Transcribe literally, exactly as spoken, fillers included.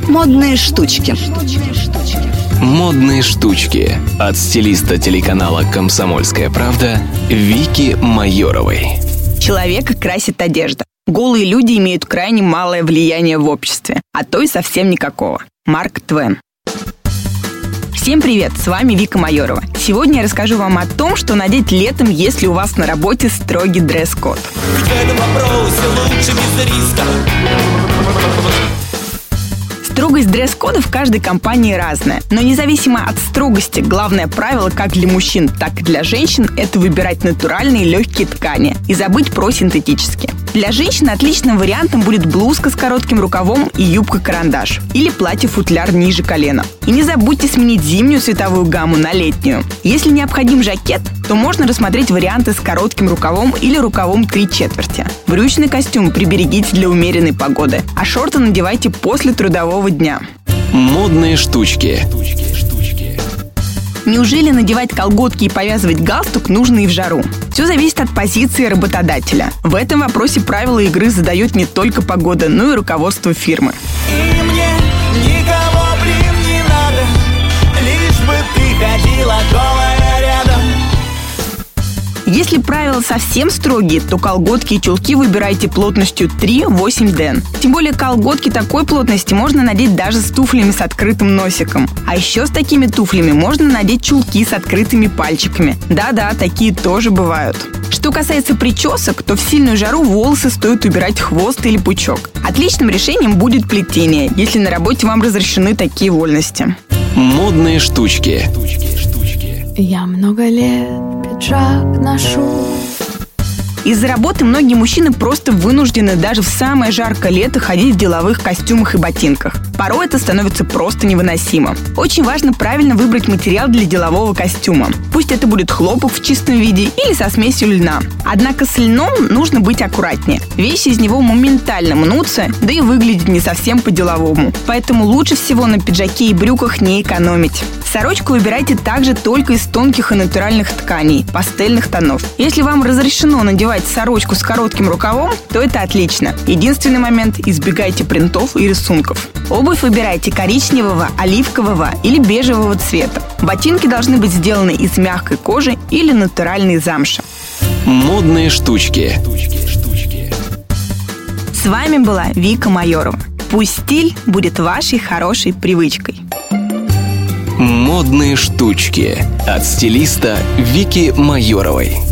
Модные штучки. Модные штучки от стилиста телеканала «Комсомольская правда» Вики Майоровой. Человека красит одежда. Голые люди имеют крайне малое влияние в обществе, а то и совсем никакого. Марк Твен. Всем привет, с вами Вика Майорова. Сегодня я расскажу вам о том, что надеть летом, если у вас на работе строгий дресс-код. В этом вопросе лучше без риска. Строгость дресс-кода в каждой компании разная, но независимо от строгости, главное правило как для мужчин, так и для женщин – это выбирать натуральные легкие ткани и забыть про синтетические. Для женщин отличным вариантом будет блузка с коротким рукавом и юбка-карандаш или платье-футляр ниже колена. И не забудьте сменить зимнюю цветовую гамму на летнюю. Если необходим жакет, то можно рассмотреть варианты с коротким рукавом или рукавом три четверти. Брючный костюм приберегите для умеренной погоды, а шорты надевайте после трудового дня. Модные штучки. Неужели надевать колготки и повязывать галстук нужно и в жару? Все зависит от позиции работодателя. В этом вопросе правила игры задает не только погода, но и руководство фирмы. И мне никого, блин, не надо, лишь бы ты ходила голая рядом. Если правила совсем строгие, то колготки и чулки выбирайте плотностью три восемь ден. Тем более колготки такой плотности можно надеть даже с туфлями с открытым носиком. А еще с такими туфлями можно надеть чулки с открытыми пальчиками. Да-да, такие тоже бывают. Что касается причесок, то в сильную жару волосы стоит убирать хвост или пучок. Отличным решением будет плетение, если на работе вам разрешены такие вольности. Модные штучки. Я много лет пиджак ношу. Из-за работы многие мужчины просто вынуждены даже в самое жаркое лето ходить в деловых костюмах и ботинках. Порой это становится просто невыносимо. Очень важно правильно выбрать материал для делового костюма. Пусть это будет хлопок в чистом виде или со смесью льна. Однако с льном нужно быть аккуратнее. Вещи из него моментально мнутся, да и выглядят не совсем по-деловому. Поэтому лучше всего на пиджаке и брюках не экономить. Сорочку выбирайте также только из тонких и натуральных тканей, пастельных тонов. Если вам разрешено надевать сорочку с коротким рукавом, то это отлично. Единственный момент – избегайте принтов и рисунков. Обувь выбирайте коричневого, оливкового или бежевого цвета. Ботинки должны быть сделаны из мягкой кожи или натуральной замши. Модные штучки. С вами была Вика Майорова. Пусть стиль будет вашей хорошей привычкой. Модные штучки от стилиста Вики Майоровой.